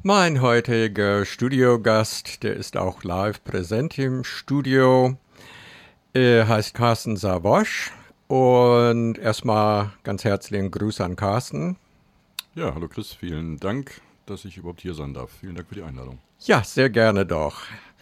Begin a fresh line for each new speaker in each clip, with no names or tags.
Mein heutiger Studiogast, der ist auch live präsent im Studio, heißt Carsten Savosch. Und erstmal ganz herzlichen Gruß an Carsten.
Ja, hallo Chris, vielen Dank, dass ich überhaupt hier sein darf. Vielen Dank für die Einladung.
Ja, sehr gerne doch.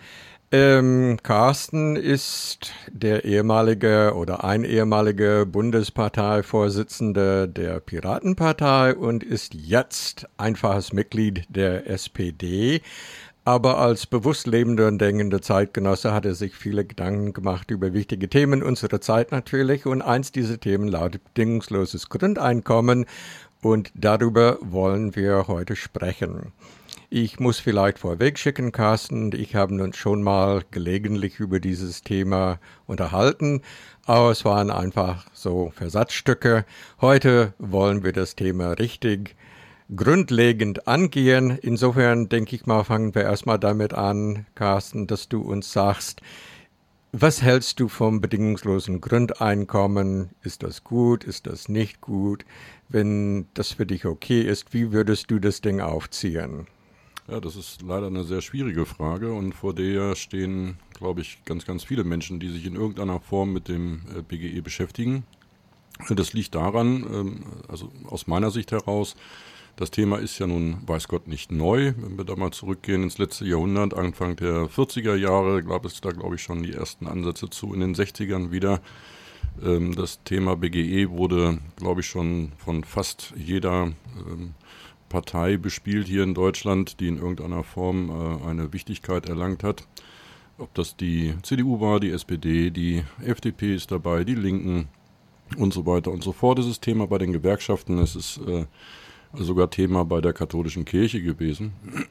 Carsten ist der ehemalige oder ein ehemaliger Bundesparteivorsitzender der Piratenpartei und ist jetzt einfaches Mitglied der SPD. Aber als bewusst lebender und denkender Zeitgenosse hat er sich viele Gedanken gemacht über wichtige Themen unserer Zeit natürlich. Und eins dieser Themen lautet bedingungsloses Grundeinkommen. Und darüber wollen wir heute sprechen. Ich muss vielleicht vorweg schicken, Carsten, ich habe uns schon mal gelegentlich über dieses Thema unterhalten, aber es waren einfach so Versatzstücke. Heute wollen wir das Thema richtig grundlegend angehen. Insofern denke ich mal, fangen wir erstmal damit an, Carsten, dass du uns sagst, was hältst du vom bedingungslosen Grundeinkommen? Ist das gut? Ist das nicht gut? Wenn das für dich okay ist, wie würdest du das Ding aufziehen?
Ja, das ist leider eine sehr schwierige Frage und vor der stehen, glaube ich, ganz viele Menschen, die sich in irgendeiner Form mit dem BGE beschäftigen. Das liegt daran, also aus meiner Sicht heraus, das Thema ist ja nun, weiß Gott, nicht neu. Wenn wir da mal zurückgehen ins letzte Jahrhundert, Anfang der 40er Jahre, gab es da, glaube ich, schon die ersten Ansätze zu. In den 60ern wieder. Das Thema BGE wurde, glaube ich, schon von fast jeder Partei bespielt hier in Deutschland, die in irgendeiner Form eine Wichtigkeit erlangt hat. Ob das die CDU war, die SPD, die FDP ist dabei, die Linken und so weiter und so fort. Das ist Thema bei den Gewerkschaften, es ist sogar Thema bei der katholischen Kirche gewesen,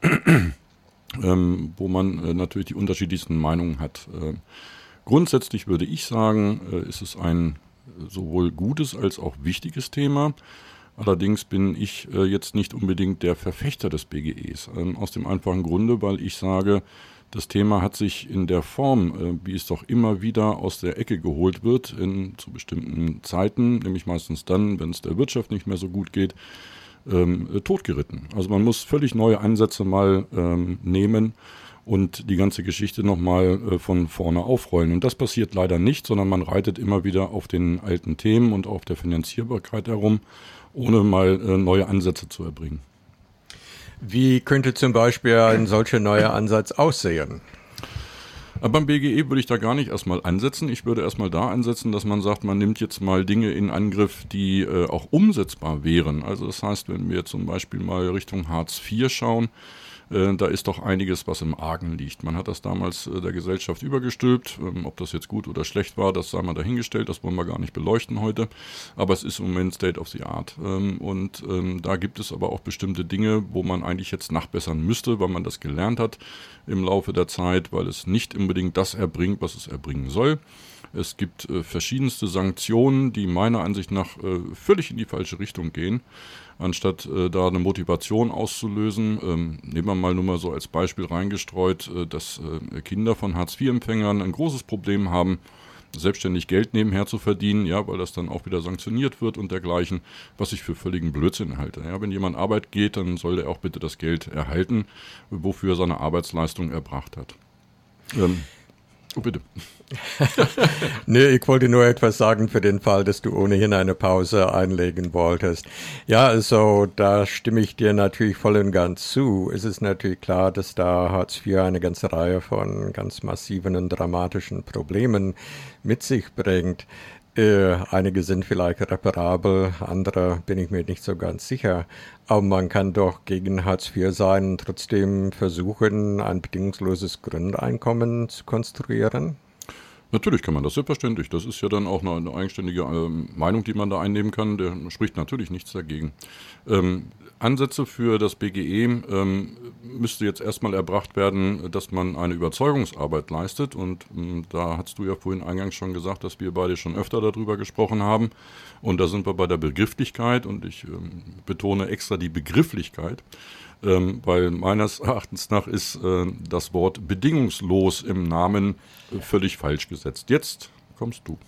wo man natürlich die unterschiedlichsten Meinungen hat. Grundsätzlich würde ich sagen, ist es ein sowohl gutes als auch wichtiges Thema. Allerdings bin ich jetzt nicht unbedingt der Verfechter des BGEs. Aus dem einfachen Grunde, weil ich sage, das Thema hat sich in der Form, wie es doch immer wieder aus der Ecke geholt wird, zu bestimmten Zeiten, nämlich meistens dann, wenn es der Wirtschaft nicht mehr so gut geht, totgeritten. Also man muss völlig neue Ansätze mal nehmen und die ganze Geschichte nochmal von vorne aufrollen. Und das passiert leider nicht, sondern man reitet immer wieder auf den alten Themen und auf der Finanzierbarkeit herum, ohne mal neue Ansätze zu erbringen.
Wie könnte zum Beispiel ein solcher neuer Ansatz aussehen?
Aber beim BGE würde ich da gar nicht erstmal ansetzen. Ich würde erstmal da ansetzen, dass man sagt, man nimmt jetzt mal Dinge in Angriff, die auch umsetzbar wären. Also das heißt, wenn wir zum Beispiel mal Richtung Hartz IV schauen, da ist doch einiges, was im Argen liegt. Man hat das damals der Gesellschaft übergestülpt. Ob das jetzt gut oder schlecht war, das sei mal dahingestellt. Das wollen wir gar nicht beleuchten heute. Aber es ist im Moment State of the Art. Und da gibt es aber auch bestimmte Dinge, wo man eigentlich jetzt nachbessern müsste, weil man das gelernt hat im Laufe der Zeit, weil es nicht unbedingt das erbringt, was es erbringen soll. Es gibt verschiedenste Sanktionen, die meiner Ansicht nach völlig in die falsche Richtung gehen. Anstatt da eine Motivation auszulösen, nehmen wir mal nur mal so als Beispiel reingestreut, dass Kinder von Hartz-IV-Empfängern ein großes Problem haben, selbstständig Geld nebenher zu verdienen, ja, weil das dann auch wieder sanktioniert wird und dergleichen, was ich für völligen Blödsinn halte. Ja, wenn jemand Arbeit geht, dann soll der auch bitte das Geld erhalten, wofür er seine Arbeitsleistung erbracht hat. Oh, bitte.
Nee, ich wollte nur etwas sagen für den Fall, dass du ohnehin eine Pause einlegen wolltest. Ja, also da stimme ich dir natürlich voll und ganz zu. Es ist natürlich klar, dass da Hartz IV eine ganze Reihe von ganz massiven und dramatischen Problemen mit sich bringt. Einige sind vielleicht reparabel, andere bin ich mir nicht so ganz sicher. Aber man kann doch gegen Hartz IV sein und trotzdem versuchen, ein bedingungsloses Grundeinkommen zu konstruieren.
Natürlich kann man das, selbstverständlich. Das ist ja dann auch eine eigenständige Meinung, die man da einnehmen kann. Der spricht natürlich nichts dagegen. Ansätze für das BGE müsste jetzt erstmal erbracht werden, dass man eine Überzeugungsarbeit leistet. Und da hast du ja vorhin eingangs schon gesagt, dass wir beide schon öfter darüber gesprochen haben. Und da sind wir bei der Begrifflichkeit und ich betone extra die Begrifflichkeit. Weil meines Erachtens nach ist das Wort bedingungslos im Namen völlig falsch gesetzt. Jetzt kommst du.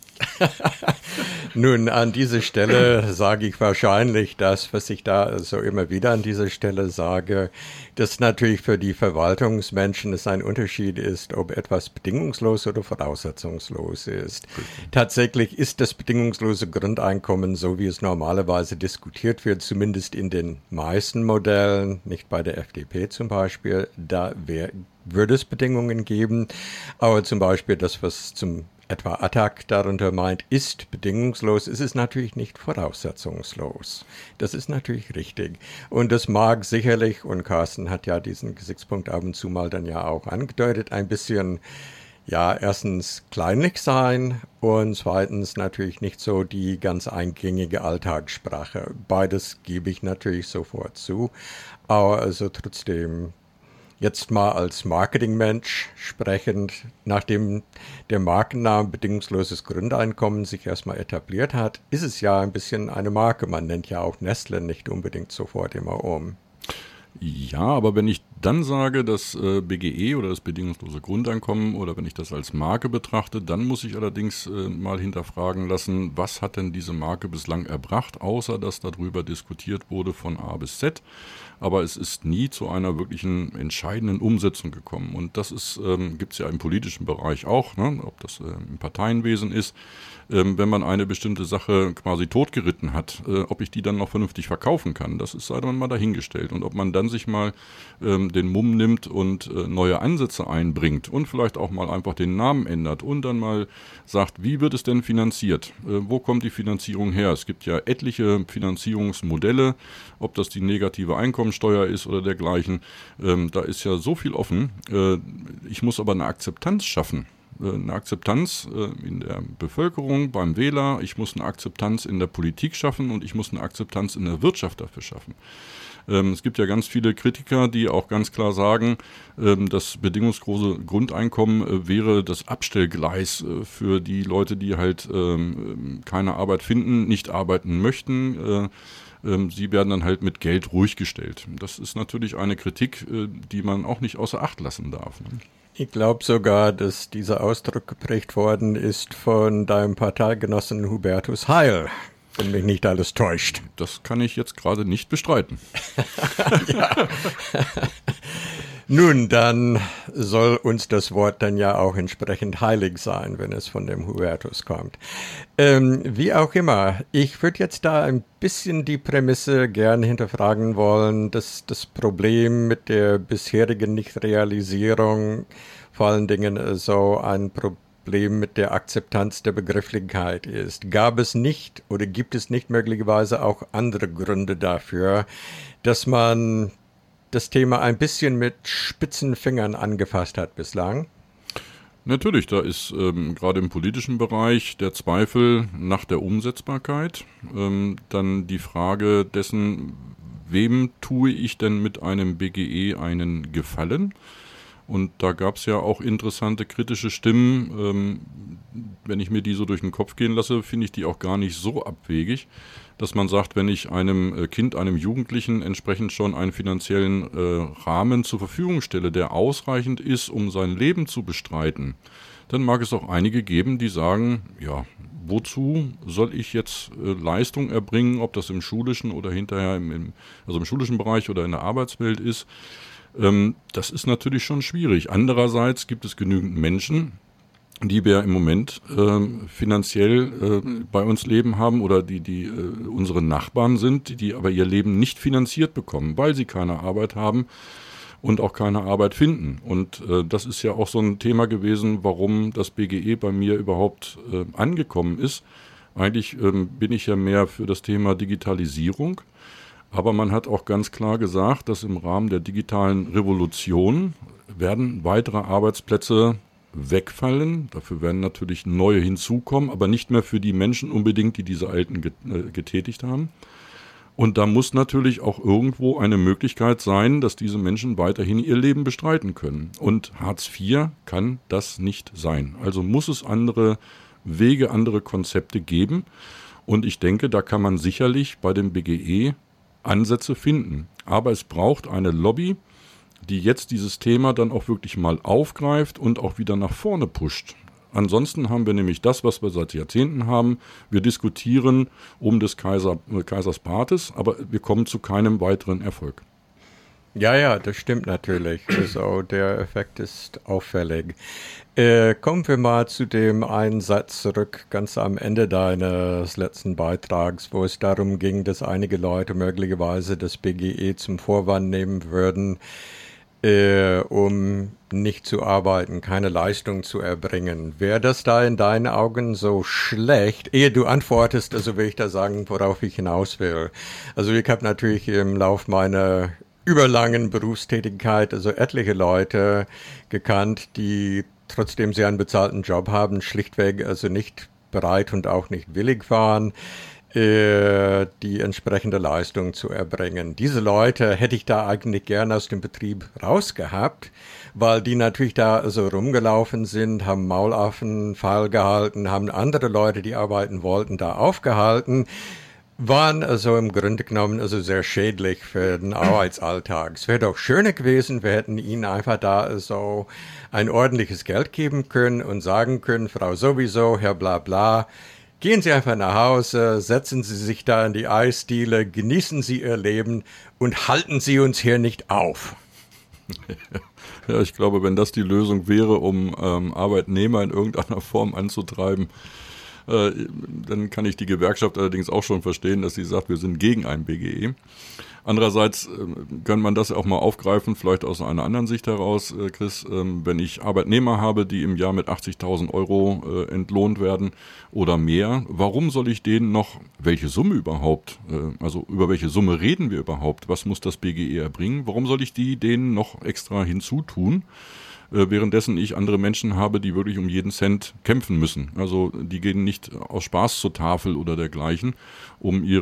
Nun, an dieser Stelle sage ich wahrscheinlich das, was ich da so immer wieder an dieser Stelle sage, dass natürlich für die Verwaltungsmenschen es ein Unterschied ist, ob etwas bedingungslos oder voraussetzungslos ist. Tatsächlich ist das bedingungslose Grundeinkommen, so wie es normalerweise diskutiert wird, zumindest in den meisten Modellen, nicht bei der FDP zum Beispiel, da würde es Bedingungen geben, aber zum Beispiel das, was zum etwa Attac darunter meint, ist bedingungslos, es ist natürlich nicht voraussetzungslos. Das ist natürlich richtig. Und das mag sicherlich, und Carsten hat ja diesen Gesichtspunkt ab und zu mal dann ja auch angedeutet, ein bisschen, ja, erstens kleinlich sein und zweitens natürlich nicht so die ganz eingängige Alltagssprache. Beides gebe ich natürlich sofort zu, aber also trotzdem jetzt mal als Marketingmensch sprechend, nachdem der Markenname bedingungsloses Grundeinkommen sich erstmal etabliert hat, ist es ja ein bisschen eine Marke. Man nennt ja auch Nestle nicht unbedingt sofort immer um.
Ja, aber wenn ich dann sage, das BGE oder das bedingungslose Grundeinkommen oder wenn ich das als Marke betrachte, dann muss ich allerdings mal hinterfragen lassen, was hat denn diese Marke bislang erbracht, außer dass darüber diskutiert wurde von A bis Z. Aber es ist nie zu einer wirklichen entscheidenden Umsetzung gekommen. Und das gibt es ja im politischen Bereich auch, ne? Ob das im Parteienwesen ist, wenn man eine bestimmte Sache quasi totgeritten hat, ob ich die dann noch vernünftig verkaufen kann, das ist sei dann mal dahingestellt. Und ob man dann sich mal den Mumm nimmt und neue Ansätze einbringt und vielleicht auch mal einfach den Namen ändert und dann mal sagt, wie wird es denn finanziert? Wo kommt die Finanzierung her? Es gibt ja etliche Finanzierungsmodelle, ob das die negative Einkommensteuer ist oder dergleichen. Da ist ja so viel offen. Ich muss aber eine Akzeptanz schaffen. Eine Akzeptanz in der Bevölkerung, beim Wähler, ich muss eine Akzeptanz in der Politik schaffen und ich muss eine Akzeptanz in der Wirtschaft dafür schaffen. Es gibt ja ganz viele Kritiker, die auch ganz klar sagen, das bedingungslose Grundeinkommen wäre das Abstellgleis für die Leute, die halt keine Arbeit finden, nicht arbeiten möchten. Sie werden dann halt mit Geld ruhig gestellt. Das ist natürlich eine Kritik, die man auch nicht außer Acht lassen darf. Ne?
Ich glaube sogar, dass dieser Ausdruck geprägt worden ist von deinem Parteigenossen Hubertus Heil, wenn mich nicht alles täuscht.
Das kann ich jetzt gerade nicht bestreiten.
Ja. Nun, dann soll uns das Wort dann ja auch entsprechend heilig sein, wenn es von dem Hubertus kommt. Wie auch immer, ich würde jetzt da ein bisschen die Prämisse gern hinterfragen wollen, dass das Problem mit der bisherigen Nichtrealisierung vor allen Dingen so ein Problem mit der Akzeptanz der Begrifflichkeit ist. Gab es nicht oder gibt es nicht möglicherweise auch andere Gründe dafür, dass man das Thema ein bisschen mit spitzen Fingern angefasst hat bislang?
Natürlich, da ist gerade im politischen Bereich der Zweifel nach der Umsetzbarkeit, dann die Frage dessen, wem tue ich denn mit einem BGE einen Gefallen? Und da gab es ja auch interessante kritische Stimmen. Wenn ich mir die so durch den Kopf gehen lasse, finde ich die auch gar nicht so abwegig, dass man sagt, wenn ich einem Kind, einem Jugendlichen entsprechend schon einen finanziellen Rahmen zur Verfügung stelle, der ausreichend ist, um sein Leben zu bestreiten, dann mag es auch einige geben, die sagen, ja, wozu soll ich jetzt Leistung erbringen, ob das im schulischen oder hinterher also im schulischen Bereich oder in der Arbeitswelt ist. Das ist natürlich schon schwierig. Andererseits gibt es genügend Menschen, die wir im Moment finanziell bei uns leben haben oder die unsere Nachbarn sind, die aber ihr Leben nicht finanziert bekommen, weil sie keine Arbeit haben und auch keine Arbeit finden. Und das ist ja auch so ein Thema gewesen, warum das BGE bei mir überhaupt angekommen ist. Eigentlich bin ich ja mehr für das Thema Digitalisierung. Aber man hat auch ganz klar gesagt, dass im Rahmen der digitalen Revolution werden weitere Arbeitsplätze wegfallen. Dafür werden natürlich neue hinzukommen, aber nicht mehr für die Menschen unbedingt, die diese alten getätigt haben. Und da muss natürlich auch irgendwo eine Möglichkeit sein, dass diese Menschen weiterhin ihr Leben bestreiten können. Und Hartz IV kann das nicht sein. Also muss es andere Wege, andere Konzepte geben. Und ich denke, da kann man sicherlich bei dem BGE Ansätze finden. Aber es braucht eine Lobby, die jetzt dieses Thema dann auch wirklich mal aufgreift und auch wieder nach vorne pusht. Ansonsten haben wir nämlich das, was wir seit Jahrzehnten haben. Wir diskutieren um des Kaisers Bartes, aber wir kommen zu keinem weiteren Erfolg.
Ja, das stimmt natürlich. Also der Effekt ist auffällig. Kommen wir mal zu dem einen Satz zurück, ganz am Ende deines letzten Beitrags, wo es darum ging, dass einige Leute möglicherweise das BGE zum Vorwand nehmen würden, um nicht zu arbeiten, keine Leistung zu erbringen. Wäre das da in deinen Augen so schlecht? Ehe du antwortest, also will ich da sagen, worauf ich hinaus will. Also ich habe natürlich im Lauf meiner überlangen Berufstätigkeit also etliche Leute gekannt, die trotzdem sie einen bezahlten Job haben, schlichtweg also nicht bereit und auch nicht willig waren, die entsprechende Leistung zu erbringen. Diese Leute hätte ich da eigentlich gern aus dem Betrieb rausgehabt, weil die natürlich da so rumgelaufen sind, haben Maulaffen feil gehalten, haben andere Leute, die arbeiten wollten, da aufgehalten, waren also im Grunde genommen also sehr schädlich für den Arbeitsalltag. Es wäre doch schöner gewesen, wir hätten ihnen einfach da so ein ordentliches Geld geben können und sagen können, Frau sowieso, Herr bla bla, gehen Sie einfach nach Hause, setzen Sie sich da in die Eisdiele, genießen Sie Ihr Leben und halten Sie uns hier nicht auf.
Ja, ich glaube, wenn das die Lösung wäre, um Arbeitnehmer in irgendeiner Form anzutreiben, dann kann ich die Gewerkschaft allerdings auch schon verstehen, dass sie sagt, wir sind gegen ein BGE. Andererseits kann man das auch mal aufgreifen, vielleicht aus einer anderen Sicht heraus, Chris. Wenn ich Arbeitnehmer habe, die im Jahr mit 80.000 Euro entlohnt werden oder mehr, warum soll ich denen noch, welche Summe überhaupt, also über welche Summe reden wir überhaupt, was muss das BGE erbringen, warum soll ich denen noch extra hinzutun? Währenddessen ich andere Menschen habe, die wirklich um jeden Cent kämpfen müssen. Also die gehen nicht aus Spaß zur Tafel oder dergleichen, um ihr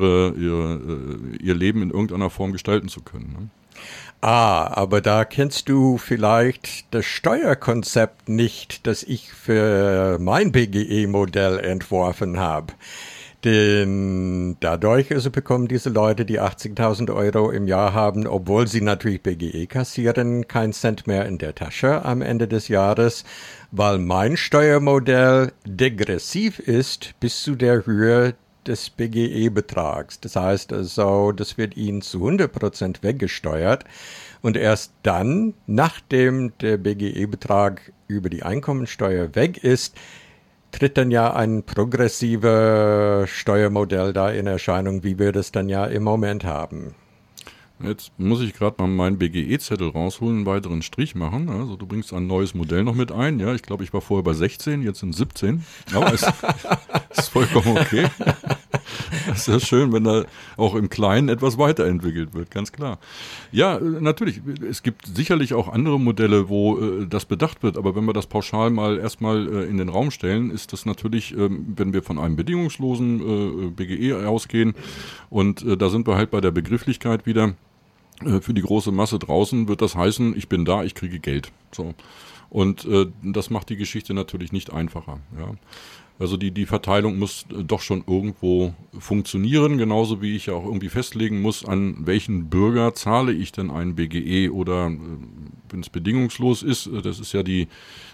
Leben in irgendeiner Form gestalten zu können. Ne?
Aber da kennst du vielleicht das Steuerkonzept nicht, das ich für mein BGE-Modell entworfen habe. Denn dadurch also bekommen diese Leute, die 80.000 Euro im Jahr haben, obwohl sie natürlich BGE kassieren, keinen Cent mehr in der Tasche am Ende des Jahres, weil mein Steuermodell degressiv ist bis zu der Höhe des BGE-Betrags. Das heißt also, das wird ihnen zu 100% weggesteuert und erst dann, nachdem der BGE-Betrag über die Einkommensteuer weg ist, tritt dann ja ein progressives Steuermodell da in Erscheinung, wie wir das dann ja im Moment haben.
Jetzt muss ich gerade mal meinen BGE-Zettel rausholen, einen weiteren Strich machen. Also du bringst ein neues Modell noch mit ein. Ja, ich glaube, ich war vorher bei 16, jetzt sind 17. Aber es ist vollkommen okay. Das ist ja schön, wenn da auch im Kleinen etwas weiterentwickelt wird, ganz klar. Ja, natürlich, es gibt sicherlich auch andere Modelle, wo das bedacht wird. Aber wenn wir das pauschal mal erstmal in den Raum stellen, ist das natürlich, wenn wir von einem bedingungslosen BGE ausgehen, und da sind wir halt bei der Begrifflichkeit wieder, für die große Masse draußen wird das heißen, ich bin da, ich kriege Geld. So. Und das macht die Geschichte natürlich nicht einfacher. Ja. Also die Verteilung muss doch schon irgendwo funktionieren, genauso wie ich ja auch irgendwie festlegen muss, an welchen Bürger zahle ich denn ein BGE oder wenn es bedingungslos ist, das ist ja die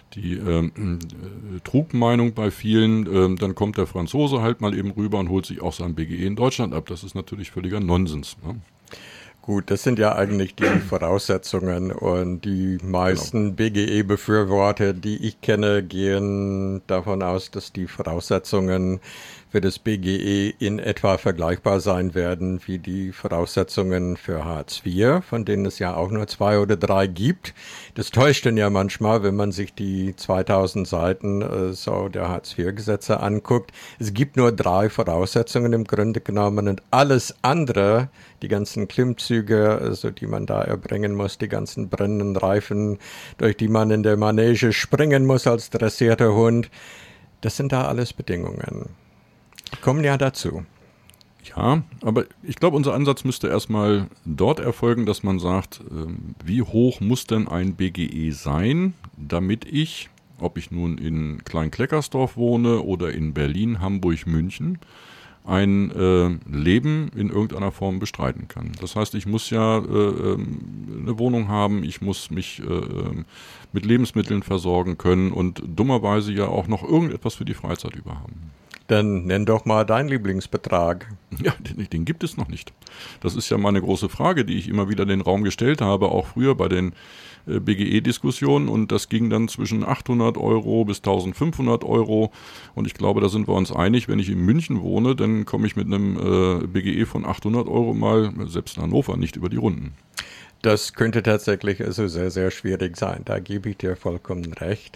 Trugmeinung bei vielen, dann kommt der Franzose halt mal eben rüber und holt sich auch sein BGE in Deutschland ab. Das ist natürlich völliger Nonsens. Ne?
Gut, das sind ja eigentlich die Voraussetzungen und die meisten BGE-Befürworter, die ich kenne, gehen davon aus, dass die Voraussetzungen für das BGE in etwa vergleichbar sein werden wie die Voraussetzungen für Hartz IV, von denen es ja auch nur 2 oder 3 gibt. Das täuscht dann ja manchmal, wenn man sich die 2000 Seiten der Hartz IV-Gesetze anguckt. Es gibt nur 3 Voraussetzungen im Grunde genommen und alles andere, die ganzen Klimmzüge, also die man da erbringen muss, die ganzen brennenden Reifen, durch die man in der Manege springen muss als dressierter Hund, das sind da alles Bedingungen. Kommen ja dazu.
Ja, aber ich glaube, unser Ansatz müsste erstmal dort erfolgen, dass man sagt, wie hoch muss denn ein BGE sein, damit ich, ob ich nun in Klein-Kleckersdorf wohne oder in Berlin, Hamburg, München, ein Leben in irgendeiner Form bestreiten kann. Das heißt, ich muss ja eine Wohnung haben, ich muss mich mit Lebensmitteln versorgen können und dummerweise ja auch noch irgendetwas für die Freizeit über haben.
Dann nenn doch mal deinen Lieblingsbetrag.
Ja, den gibt es noch nicht. Das ist ja mal eine große Frage, die ich immer wieder in den Raum gestellt habe, auch früher bei den BGE-Diskussionen, und das ging dann zwischen 800 Euro bis 1500 Euro, und ich glaube, da sind wir uns einig, wenn ich in München wohne, dann komme ich mit einem BGE von 800 Euro mal, selbst in Hannover, nicht über die Runden.
Das könnte tatsächlich also sehr, sehr schwierig sein, da gebe ich dir vollkommen recht.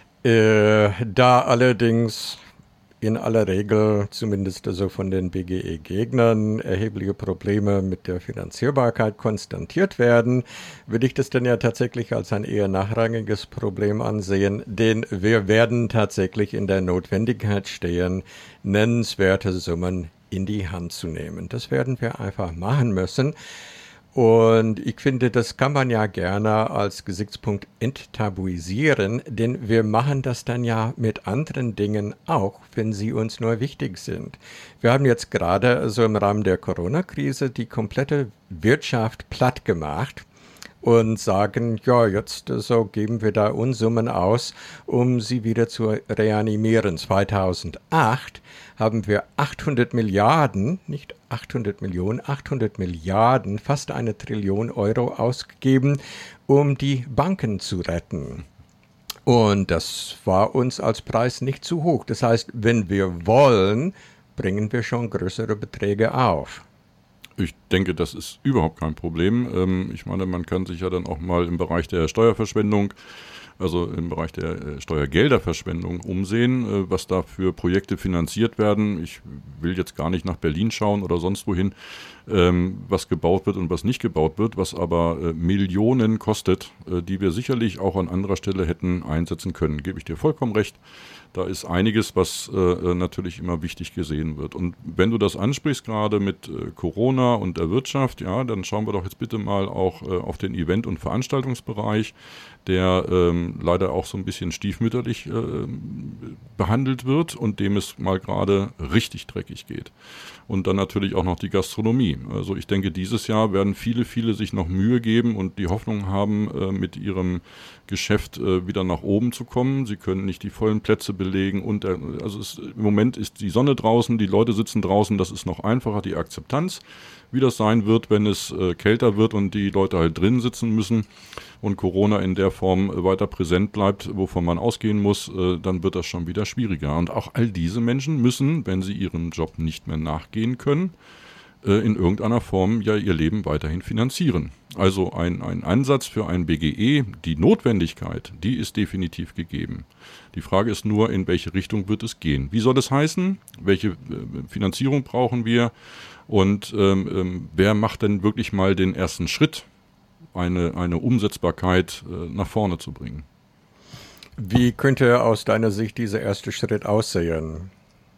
Da allerdings in aller Regel, zumindest also von den BGE-Gegnern, erhebliche Probleme mit der Finanzierbarkeit konstatiert werden, würde ich das dann ja tatsächlich als ein eher nachrangiges Problem ansehen, denn wir werden tatsächlich in der Notwendigkeit stehen, nennenswerte Summen in die Hand zu nehmen. Das werden wir einfach machen müssen. Und ich finde, das kann man ja gerne als Gesichtspunkt enttabuisieren, denn wir machen das dann ja mit anderen Dingen auch, wenn sie uns nur wichtig sind. Wir haben jetzt gerade so im Rahmen der Corona-Krise die komplette Wirtschaft platt gemacht und sagen, ja, jetzt so geben wir da Unsummen aus, um sie wieder zu reanimieren. 2008 haben wir 800 Milliarden, nicht 800 Millionen, 800 Milliarden, fast 1 Trillion Euro ausgegeben, um die Banken zu retten. Und das war uns als Preis nicht zu hoch. Das heißt, wenn wir wollen, bringen wir schon größere Beträge auf.
Ich denke, das ist überhaupt kein Problem. Ich meine, man kann sich ja dann auch mal im Bereich der Steuerverschwendung, also im Bereich der Steuergelderverschwendung umsehen, was da für Projekte finanziert werden. Ich will jetzt gar nicht nach Berlin schauen oder sonst wohin, was gebaut wird und was nicht gebaut wird, was aber Millionen kostet, die wir sicherlich auch an anderer Stelle hätten einsetzen können. Gebe ich dir vollkommen recht. Da ist einiges, was natürlich immer wichtig gesehen wird. Und wenn du das ansprichst, gerade mit Corona und der Wirtschaft, ja, dann schauen wir doch jetzt bitte mal auch auf den Event- und Veranstaltungsbereich, der leider auch so ein bisschen stiefmütterlich behandelt wird und dem es mal gerade richtig dreckig geht. Und dann natürlich auch noch die Gastronomie. Also ich denke, dieses Jahr werden viele sich noch Mühe geben und die Hoffnung haben, mit ihrem Geschäft wieder nach oben zu kommen. Sie können nicht die vollen Plätze belegen und im Moment ist die Sonne draußen, die Leute sitzen draußen, das ist noch einfacher, die Akzeptanz, wie das sein wird, wenn es kälter wird und die Leute halt drin sitzen müssen und Corona in der Form weiter präsent bleibt, wovon man ausgehen muss, dann wird das schon wieder schwieriger. Und auch all diese Menschen müssen, wenn sie ihrem Job nicht mehr nachgehen können, in irgendeiner Form ja ihr Leben weiterhin finanzieren. Also ein Ansatz für ein BGE, die Notwendigkeit, die ist definitiv gegeben. Die Frage ist nur, in welche Richtung wird es gehen? Wie soll es heißen? Welche Finanzierung brauchen wir? Und wer macht denn wirklich mal den ersten Schritt, eine Umsetzbarkeit nach vorne zu bringen?
Wie könnte aus deiner Sicht dieser erste Schritt aussehen?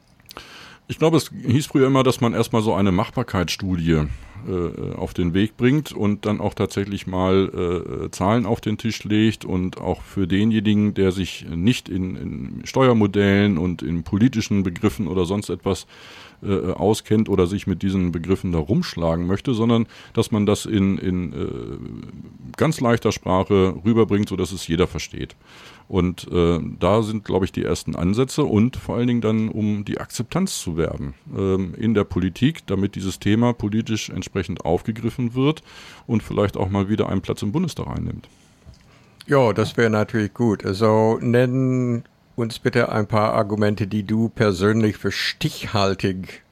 Ich glaube, es hieß früher immer, dass man erstmal so eine Machbarkeitsstudie auf den Weg bringt und dann auch tatsächlich mal Zahlen auf den Tisch legt und auch für denjenigen, der sich nicht in Steuermodellen und in politischen Begriffen oder sonst etwas auskennt oder sich mit diesen Begriffen da rumschlagen möchte, sondern dass man das in ganz leichter Sprache rüberbringt, sodass es jeder versteht. Und da sind, glaube ich, die ersten Ansätze und vor allen Dingen dann, um die Akzeptanz zu werben in der Politik, damit dieses Thema politisch entsprechend aufgegriffen wird und vielleicht auch mal wieder einen Platz im Bundestag einnimmt.
Ja, das wäre natürlich gut. Also nennen uns bitte ein paar Argumente, die du persönlich für stichhaltig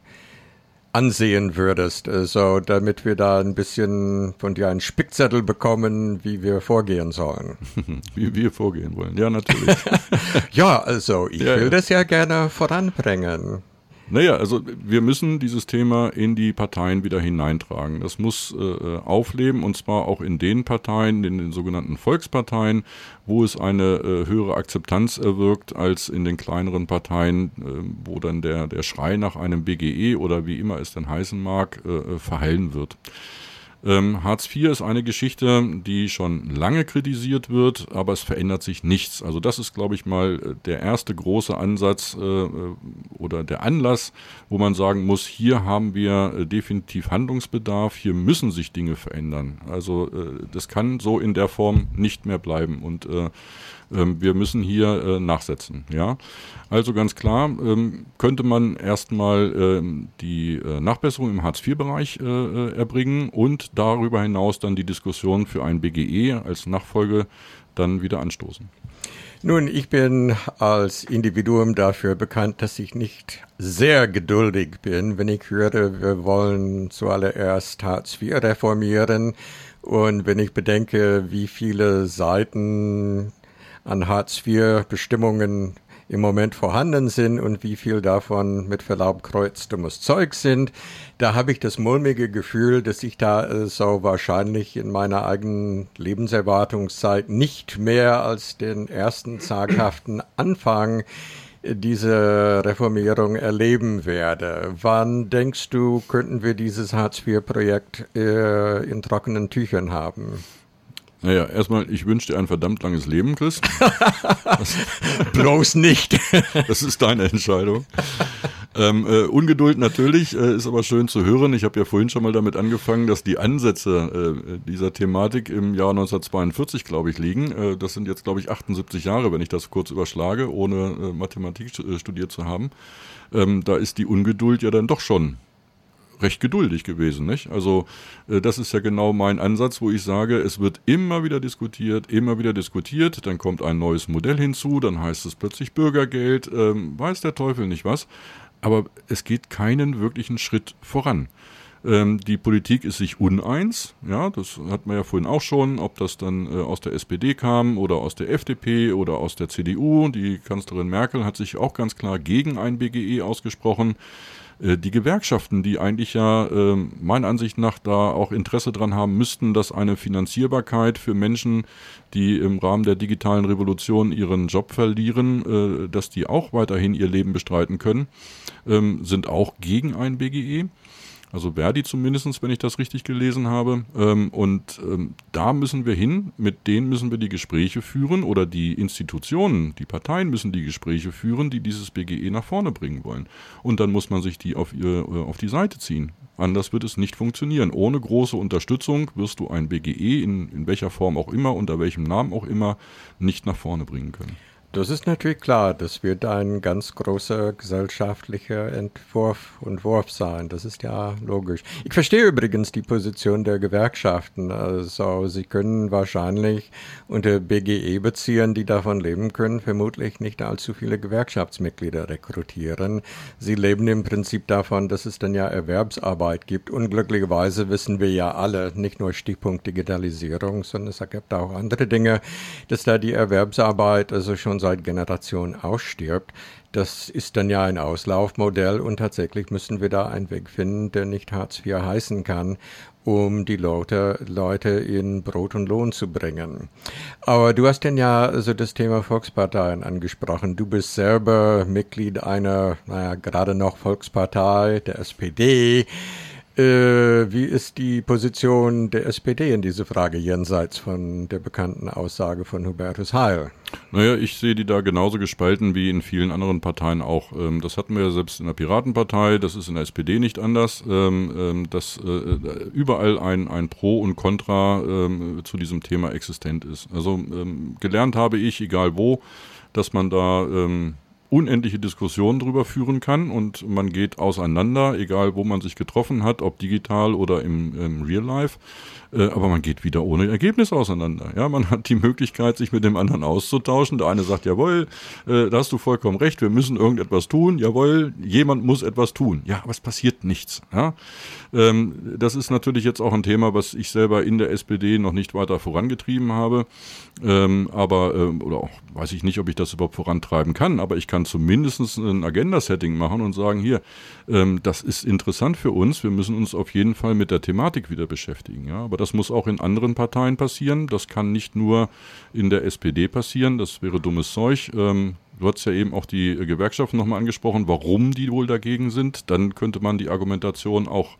ansehen würdest, also damit wir da ein bisschen von dir einen Spickzettel bekommen, wie wir vorgehen sollen.
Wie wir vorgehen wollen, ja, natürlich.
Ja, also ich will das ja gerne voranbringen.
Naja, also wir müssen dieses Thema in die Parteien wieder hineintragen. Das muss aufleben und zwar auch in den Parteien, in den sogenannten Volksparteien, wo es eine höhere Akzeptanz erwirkt als in den kleineren Parteien, wo dann der Schrei nach einem BGE oder wie immer es denn heißen mag, verhallen wird. Hartz IV ist eine Geschichte, die schon lange kritisiert wird, aber es verändert sich nichts. Also das ist, glaube ich, mal der erste große Ansatz oder der Anlass, wo man sagen muss, hier haben wir definitiv Handlungsbedarf, hier müssen sich Dinge verändern. Also das kann so in der Form nicht mehr bleiben und wir müssen hier nachsetzen. Ja? Also ganz klar könnte man erstmal die Nachbesserung im Hartz-IV-Bereich erbringen und darüber hinaus dann die Diskussion für ein BGE als Nachfolge dann wieder anstoßen.
Nun, ich bin als Individuum dafür bekannt, dass ich nicht sehr geduldig bin, wenn ich höre, wir wollen zuallererst Hartz IV reformieren. Und wenn ich bedenke, wie viele Seiten an Hartz-IV-Bestimmungen im Moment vorhanden sind und wie viel davon mit Verlaub kreuzdummes Zeug sind, da habe ich das mulmige Gefühl, dass ich da so wahrscheinlich in meiner eigenen Lebenserwartungszeit nicht mehr als den ersten zaghaften Anfang diese Reformierung erleben werde. Wann denkst du, könnten wir dieses Hartz-IV-Projekt in trockenen Tüchern haben?
Naja, erstmal, ich wünsche dir ein verdammt langes Leben, Chris.
Bloß nicht.
Das ist deine Entscheidung. Ungeduld natürlich, ist aber schön zu hören. Ich habe ja vorhin schon mal damit angefangen, dass die Ansätze dieser Thematik im Jahr 1942, glaube ich, liegen. Das sind jetzt, glaube ich, 78 Jahre, wenn ich das kurz überschlage, ohne Mathematik studiert zu haben. Da ist die Ungeduld ja dann doch schon recht geduldig gewesen, nicht? Also das ist ja genau mein Ansatz, wo ich sage, es wird immer wieder diskutiert, dann kommt ein neues Modell hinzu, dann heißt es plötzlich Bürgergeld, weiß der Teufel nicht was, aber es geht keinen wirklichen Schritt voran. Die Politik ist sich uneins, ja, das hat man ja vorhin auch schon, ob das dann aus der SPD kam oder aus der FDP oder aus der CDU. Die Kanzlerin Merkel hat sich auch ganz klar gegen ein BGE ausgesprochen. Die Gewerkschaften, die eigentlich ja meiner Ansicht nach da auch Interesse dran haben müssten, dass eine Finanzierbarkeit für Menschen, die im Rahmen der digitalen Revolution ihren Job verlieren, dass die auch weiterhin ihr Leben bestreiten können, sind auch gegen ein BGE. Also Verdi zumindest, wenn ich das richtig gelesen habe. Da müssen wir hin, mit denen müssen wir die Gespräche führen oder die Institutionen, die Parteien müssen die Gespräche führen, die dieses BGE nach vorne bringen wollen. Und dann muss man sich die auf die Seite ziehen. Anders wird es nicht funktionieren. Ohne große Unterstützung wirst du ein BGE in welcher Form auch immer, unter welchem Namen auch immer, nicht nach vorne bringen können.
Das ist natürlich klar, das wird ein ganz großer gesellschaftlicher Entwurf sein. Das ist ja logisch. Ich verstehe übrigens die Position der Gewerkschaften. Also sie können wahrscheinlich unter BGE-Beziehern, die davon leben können, vermutlich nicht allzu viele Gewerkschaftsmitglieder rekrutieren. Sie leben im Prinzip davon, dass es dann ja Erwerbsarbeit gibt. Unglücklicherweise wissen wir ja alle, nicht nur Stichpunkt Digitalisierung, sondern es gibt auch andere Dinge, dass da die Erwerbsarbeit also schon seit Generationen ausstirbt. Das ist dann ja ein Auslaufmodell und tatsächlich müssen wir da einen Weg finden, der nicht Hartz IV heißen kann, um die Leute in Brot und Lohn zu bringen. Aber du hast denn ja also das Thema Volksparteien angesprochen. Du bist selber Mitglied einer, gerade noch Volkspartei, der SPD. Wie ist die Position der SPD in dieser Frage jenseits von der bekannten Aussage von Hubertus Heil?
Naja, ich sehe die da genauso gespalten wie in vielen anderen Parteien auch. Das hatten wir ja selbst in der Piratenpartei, das ist in der SPD nicht anders, dass überall ein Pro und Contra zu diesem Thema existent ist. Also gelernt habe ich, egal wo, dass man da unendliche Diskussionen darüber führen kann und man geht auseinander, egal wo man sich getroffen hat, ob digital oder im Real Life, aber man geht wieder ohne Ergebnis auseinander. Ja, man hat die Möglichkeit, sich mit dem anderen auszutauschen. Der eine sagt, jawohl, da hast du vollkommen recht, wir müssen irgendetwas tun. Jawohl, jemand muss etwas tun. Ja, aber es passiert nichts. Ja? Das ist natürlich jetzt auch ein Thema, was ich selber in der SPD noch nicht weiter vorangetrieben habe. Oder auch weiß ich nicht, ob ich das überhaupt vorantreiben kann, aber ich kann zumindest ein Agenda-Setting machen und sagen, hier, das ist interessant für uns, wir müssen uns auf jeden Fall mit der Thematik wieder beschäftigen. Ja? Aber das muss auch in anderen Parteien passieren, das kann nicht nur in der SPD passieren, das wäre dummes Zeug. Du hast ja eben auch die Gewerkschaften nochmal angesprochen, warum die wohl dagegen sind. Dann könnte man die Argumentation auch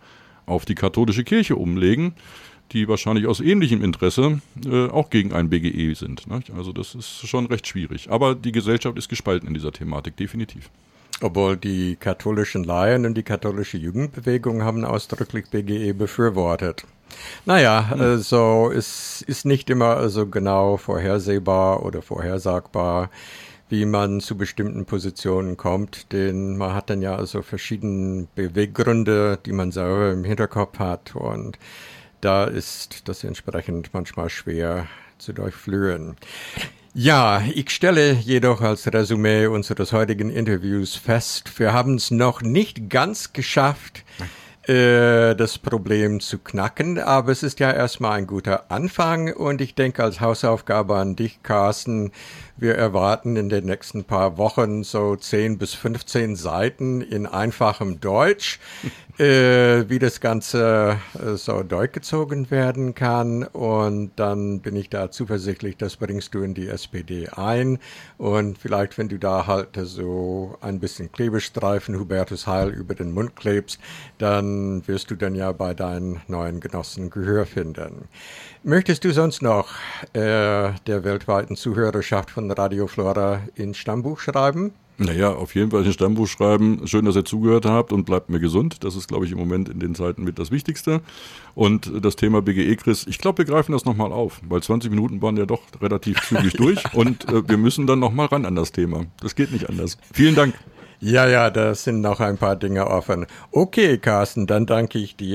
auf die katholische Kirche umlegen, die wahrscheinlich aus ähnlichem Interesse auch gegen ein BGE sind. Ne? Also das ist schon recht schwierig. Aber die Gesellschaft ist gespalten in dieser Thematik, definitiv.
Obwohl die katholischen Laien und die katholische Jugendbewegung haben ausdrücklich BGE befürwortet. Naja, also es ist nicht immer also genau vorhersehbar oder vorhersagbar, wie man zu bestimmten Positionen kommt, denn man hat dann ja also verschiedene Beweggründe, die man selber im Hinterkopf hat, und da ist das entsprechend manchmal schwer zu durchflühen. Ja, ich stelle jedoch als Resümee unseres heutigen Interviews fest, wir haben es noch nicht ganz geschafft, das Problem zu knacken, aber es ist ja erstmal ein guter Anfang, und ich denke als Hausaufgabe an dich, Carsten, wir erwarten in den nächsten paar Wochen so 10 bis 15 Seiten in einfachem Deutsch, wie das Ganze so durchgezogen werden kann, und dann bin ich da zuversichtlich, das bringst du in die SPD ein, und vielleicht, wenn du da halt so ein bisschen Klebestreifen Hubertus Heil über den Mund klebst, dann wirst du dann ja bei deinen neuen Genossen Gehör finden. Möchtest du sonst noch der weltweiten Zuhörerschaft von Radio Flora ins Stammbuch schreiben?
Naja, auf jeden Fall ein Stammbuch schreiben. Schön, dass ihr zugehört habt, und bleibt mir gesund. Das ist, glaube ich, im Moment in den Zeiten mit das Wichtigste. Und das Thema BGE, Chris, ich glaube, wir greifen das nochmal auf, weil 20 Minuten waren ja doch relativ zügig durch, und wir müssen dann nochmal ran an das Thema. Das geht nicht anders. Vielen Dank.
Ja, da sind noch ein paar Dinge offen. Okay, Carsten, dann danke ich dir.